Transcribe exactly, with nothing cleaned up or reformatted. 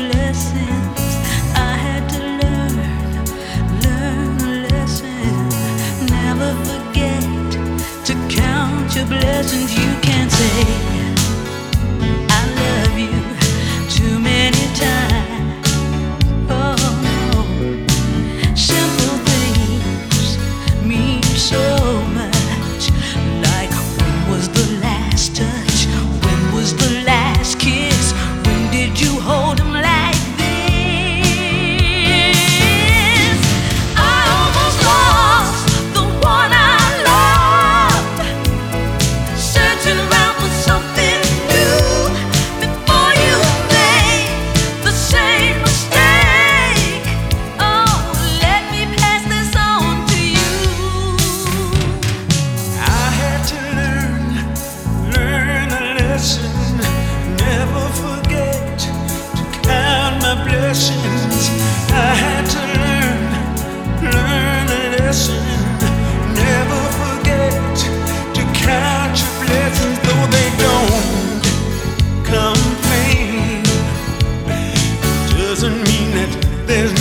blessings. I had to learn, learn a lesson. Never forget to count your blessings. You can't say I love you too many times. Oh, simple things mean so much. Like, when was the last touch? When was the last kiss? When did you hold him like this? I almost lost the one I loved, searching around for something new before you made the same mistake. Oh, let me pass this on to you. I had to learn, learn a lesson. Never forget to count my blessings. I had to learn, learn a lesson. Never forget to count your blessings, though they don't come plain. Doesn't mean that there's